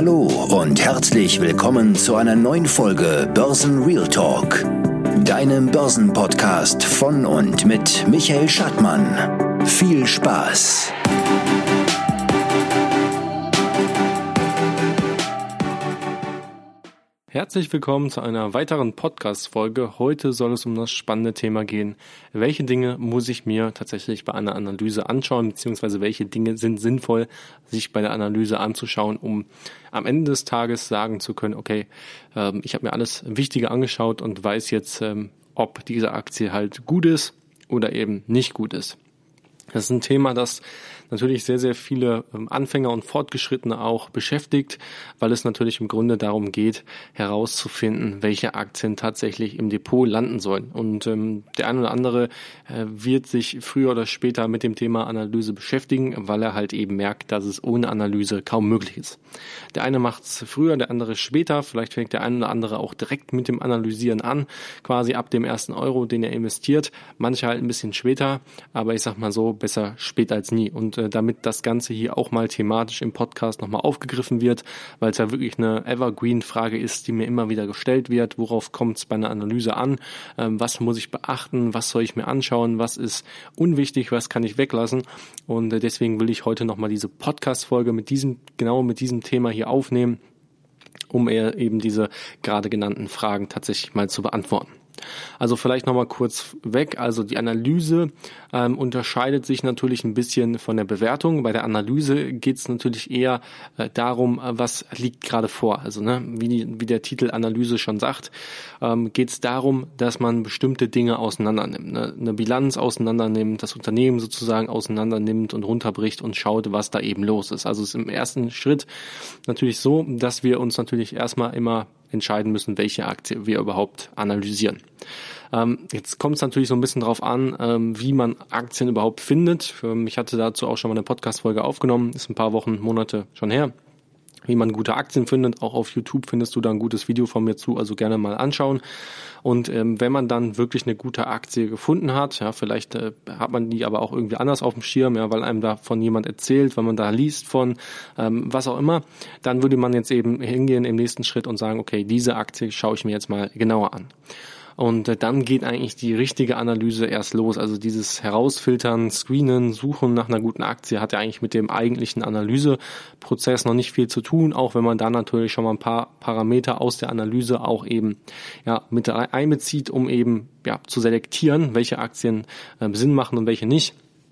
Hallo und herzlich willkommen zu einer neuen Folge Börsen Real Talk, deinem Börsenpodcast von und mit Michael Schattmann. Viel Spaß! Herzlich willkommen zu einer weiteren Podcast-Folge. Heute soll es um das spannende Thema gehen. Welche Dinge muss ich mir tatsächlich bei einer Analyse anschauen, beziehungsweise welche Dinge sind sinnvoll, sich bei der Analyse anzuschauen, um am Ende des Tages sagen zu können, okay, ich habe mir alles Wichtige angeschaut und weiß jetzt, ob diese Aktie halt gut ist oder eben nicht gut ist. Das ist ein Thema, das natürlich sehr, sehr viele Anfänger und Fortgeschrittene auch beschäftigt, weil es natürlich im Grunde darum geht, herauszufinden, welche Aktien tatsächlich im Depot landen sollen. Und der eine oder andere wird sich früher oder später mit dem Thema Analyse beschäftigen, weil er halt eben merkt, dass es ohne Analyse kaum möglich ist. Der eine macht es früher, der andere später. Vielleicht fängt der eine oder andere auch direkt mit dem Analysieren an, quasi ab dem ersten Euro, den er investiert. Manche halt ein bisschen später, aber ich sag mal so, besser spät als nie. Und damit das Ganze hier auch mal thematisch im Podcast nochmal aufgegriffen wird, weil es ja wirklich eine Evergreen-Frage ist, die mir immer wieder gestellt wird. Worauf kommt es bei einer Analyse an? Was muss ich beachten? Was soll ich mir anschauen? Was ist unwichtig? Was kann ich weglassen? Und deswegen will ich heute nochmal diese Podcast-Folge mit diesem Thema hier aufnehmen, um eben diese gerade genannten Fragen tatsächlich mal zu beantworten. Also vielleicht nochmal kurz weg. Also die Analyse unterscheidet sich natürlich ein bisschen von der Bewertung. Bei der Analyse geht es natürlich eher darum, was liegt gerade vor. Also wie der Titel Analyse schon sagt, geht es darum, dass man bestimmte Dinge auseinandernimmt. Eine Bilanz auseinandernimmt, das Unternehmen sozusagen auseinandernimmt und runterbricht und schaut, was da eben los ist. Also es ist im ersten Schritt natürlich so, dass wir uns natürlich erstmal immer entscheiden müssen, welche Aktie wir überhaupt analysieren. Jetzt kommt es natürlich so ein bisschen drauf an, wie man Aktien überhaupt findet. Ich hatte dazu auch schon mal eine Podcast-Folge aufgenommen, ist ein paar Wochen, Monate schon her. Wie man gute Aktien findet, auch auf YouTube findest du da ein gutes Video von mir zu, also gerne mal anschauen. Und wenn man dann wirklich eine gute Aktie gefunden hat, ja, vielleicht hat man die aber auch irgendwie anders auf dem Schirm, ja, weil einem da von jemand erzählt, weil man da liest von was auch immer, dann würde man jetzt eben hingehen im nächsten Schritt und sagen, okay, diese Aktie schaue ich mir jetzt mal genauer an. Und dann geht eigentlich die richtige Analyse erst los. Also dieses Herausfiltern, Screenen, Suchen nach einer guten Aktie hat ja eigentlich mit dem eigentlichen Analyseprozess noch nicht viel zu tun, auch wenn man da natürlich schon mal ein paar Parameter aus der Analyse auch eben mit einbezieht, um eben zu selektieren, welche Aktien Sinn machen und welche nicht.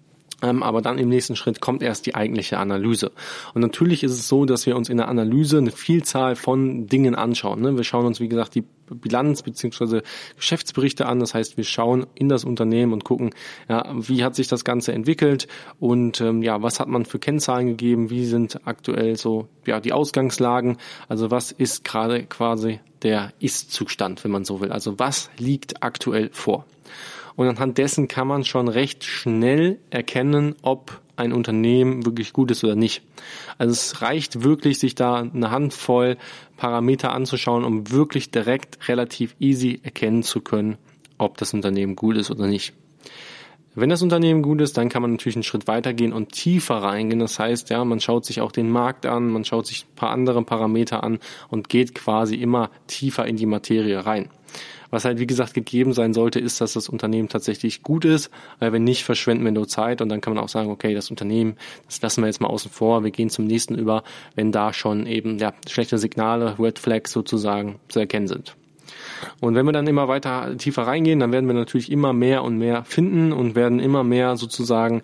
Aber dann im nächsten Schritt kommt erst die eigentliche Analyse. Und natürlich ist es so, dass wir uns in der Analyse eine Vielzahl von Dingen anschauen. Wir schauen uns, wie gesagt, die Bilanz bzw. Geschäftsberichte an. Das heißt, wir schauen in das Unternehmen und gucken, wie hat sich das Ganze entwickelt und was hat man für Kennzahlen gegeben, wie sind aktuell so die Ausgangslagen. Also was ist gerade quasi der Ist-Zustand, wenn man so will. Also was liegt aktuell vor? Und anhand dessen kann man schon recht schnell erkennen, ob ein Unternehmen wirklich gut ist oder nicht. Also es reicht wirklich, sich da eine Handvoll Parameter anzuschauen, um wirklich direkt relativ easy erkennen zu können, ob das Unternehmen gut ist oder nicht. Wenn das Unternehmen gut ist, dann kann man natürlich einen Schritt weitergehen und tiefer reingehen. Das heißt, man schaut sich auch den Markt an, man schaut sich ein paar andere Parameter an und geht quasi immer tiefer in die Materie rein. Was halt, wie gesagt, gegeben sein sollte, ist, dass das Unternehmen tatsächlich gut ist. Weil wenn nicht, verschwenden wir nur Zeit und dann kann man auch sagen, okay, das Unternehmen, das lassen wir jetzt mal außen vor, wir gehen zum nächsten über, wenn da schon eben schlechte Signale, Red Flags sozusagen zu erkennen sind. Und wenn wir dann immer weiter tiefer reingehen, dann werden wir natürlich immer mehr und mehr finden und werden immer mehr sozusagen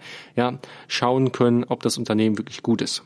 schauen können, ob das Unternehmen wirklich gut ist.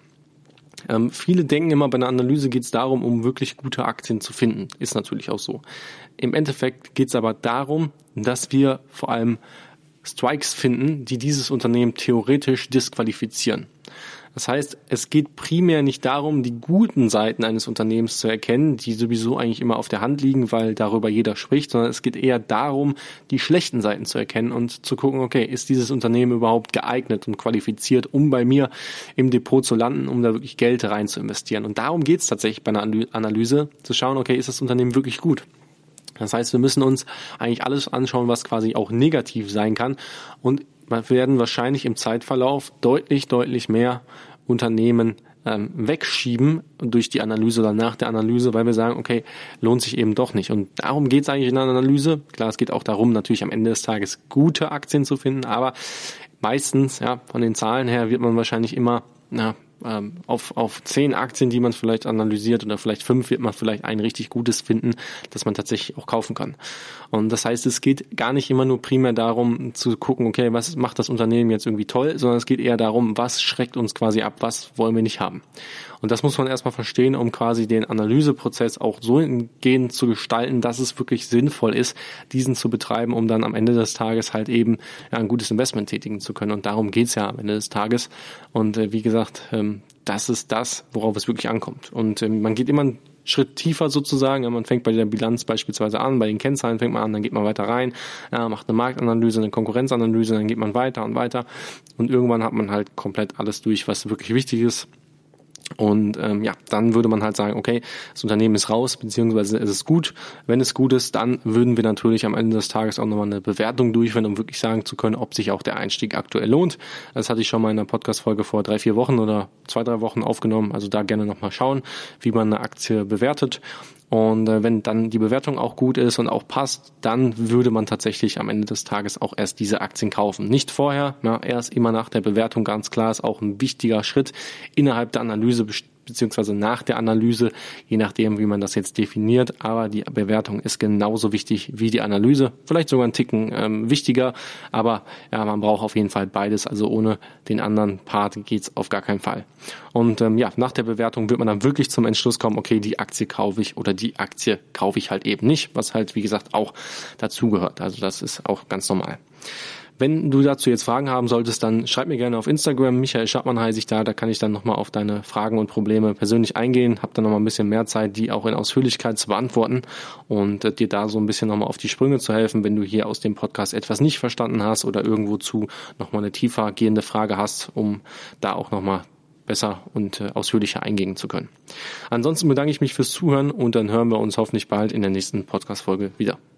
Viele denken immer, bei einer Analyse geht es darum, um wirklich gute Aktien zu finden. Ist natürlich auch so. Im Endeffekt geht es aber darum, dass wir vor allem Strikes finden, die dieses Unternehmen theoretisch disqualifizieren. Das heißt, es geht primär nicht darum, die guten Seiten eines Unternehmens zu erkennen, die sowieso eigentlich immer auf der Hand liegen, weil darüber jeder spricht, sondern es geht eher darum, die schlechten Seiten zu erkennen und zu gucken, okay, ist dieses Unternehmen überhaupt geeignet und qualifiziert, um bei mir im Depot zu landen, um da wirklich Geld rein zu investieren. Und darum geht es tatsächlich bei einer Analyse, zu schauen, okay, ist das Unternehmen wirklich gut? Das heißt, wir müssen uns eigentlich alles anschauen, was quasi auch negativ sein kann, und wir werden wahrscheinlich im Zeitverlauf deutlich mehr Unternehmen wegschieben durch die Analyse oder nach der Analyse, weil wir sagen, okay, lohnt sich eben doch nicht. Und darum geht es eigentlich in der Analyse. Klar, es geht auch darum, natürlich am Ende des Tages gute Aktien zu finden, aber meistens, ja, von den Zahlen her wird man wahrscheinlich immer auf 10 Aktien, die man vielleicht analysiert oder vielleicht 5, wird man vielleicht ein richtig gutes finden, das man tatsächlich auch kaufen kann. Und das heißt, es geht gar nicht immer nur primär darum zu gucken, okay, was macht das Unternehmen jetzt irgendwie toll, sondern es geht eher darum, was schreckt uns quasi ab, was wollen wir nicht haben. Und das muss man erstmal verstehen, um quasi den Analyseprozess auch so hingehend zu gestalten, dass es wirklich sinnvoll ist, diesen zu betreiben, um dann am Ende des Tages halt eben ein gutes Investment tätigen zu können. Und darum geht's ja am Ende des Tages. Und wie gesagt, das ist das, worauf es wirklich ankommt. Und man geht immer einen Schritt tiefer sozusagen. Ja, man fängt bei der Bilanz beispielsweise an, bei den Kennzahlen fängt man an, dann geht man weiter rein, macht eine Marktanalyse, eine Konkurrenzanalyse, dann geht man weiter und weiter. Und irgendwann hat man halt komplett alles durch, was wirklich wichtig ist. Und dann würde man halt sagen, okay, das Unternehmen ist raus, beziehungsweise es ist gut. Wenn es gut ist, dann würden wir natürlich am Ende des Tages auch nochmal eine Bewertung durchführen, um wirklich sagen zu können, ob sich auch der Einstieg aktuell lohnt. Das hatte ich schon mal in einer Podcast-Folge vor 3-4 Wochen oder 2-3 Wochen aufgenommen. Also da gerne nochmal schauen, wie man eine Aktie bewertet. Und wenn dann die Bewertung auch gut ist und auch passt, dann würde man tatsächlich am Ende des Tages auch erst diese Aktien kaufen. Nicht vorher, erst immer nach der Bewertung, ganz klar, ist auch ein wichtiger Schritt innerhalb der Analyse beziehungsweise nach der Analyse, je nachdem, wie man das jetzt definiert. Aber die Bewertung ist genauso wichtig wie die Analyse. Vielleicht sogar einen Ticken wichtiger, aber ja, man braucht auf jeden Fall beides. Also ohne den anderen Part geht's auf gar keinen Fall. Und nach der Bewertung wird man dann wirklich zum Entschluss kommen, okay, die Aktie kaufe ich oder die Aktie kaufe ich halt eben nicht, was halt, wie gesagt, auch dazugehört. Also das ist auch ganz normal. Wenn du dazu jetzt Fragen haben solltest, dann schreib mir gerne auf Instagram, Michael Schartmann heiße ich da kann ich dann nochmal auf deine Fragen und Probleme persönlich eingehen, hab dann nochmal ein bisschen mehr Zeit, die auch in Ausführlichkeit zu beantworten und dir da so ein bisschen nochmal auf die Sprünge zu helfen, wenn du hier aus dem Podcast etwas nicht verstanden hast oder irgendwo zu nochmal eine tiefer gehende Frage hast, um da auch nochmal besser und ausführlicher eingehen zu können. Ansonsten bedanke ich mich fürs Zuhören und dann hören wir uns hoffentlich bald in der nächsten Podcast-Folge wieder.